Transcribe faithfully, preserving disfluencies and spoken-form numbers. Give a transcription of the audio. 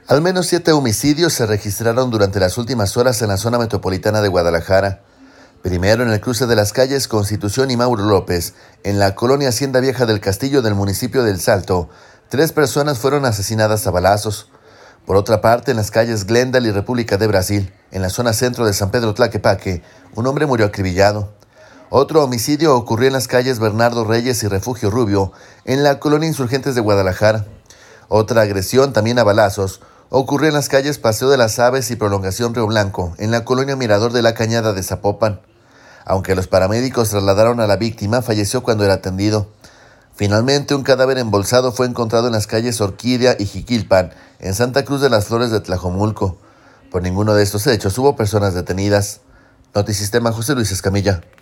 Al menos siete homicidios se registraron durante las últimas horas en la zona metropolitana de Guadalajara. Primero en el cruce de las calles Constitución y Mauro López, en la colonia Hacienda Vieja del Castillo del municipio del Salto, tres personas fueron asesinadas a balazos. Por otra parte, en las calles Glendale y República de Brasil, en la zona centro de San Pedro Tlaquepaque, un hombre murió acribillado. Otro homicidio ocurrió en las calles Bernardo Reyes y Refugio Rubio, en la colonia Insurgentes de Guadalajara. Otra agresión, también a balazos, ocurrió en las calles Paseo de las Aves y Prolongación Río Blanco, en la colonia Mirador de la Cañada de Zapopan. Aunque los paramédicos trasladaron a la víctima, falleció cuando era atendido. Finalmente, un cadáver embolsado fue encontrado en las calles Orquídea y Jiquilpan, en Santa Cruz de las Flores de Tlajomulco. Por ninguno de estos hechos hubo personas detenidas. Notisistema, José Luis Escamilla.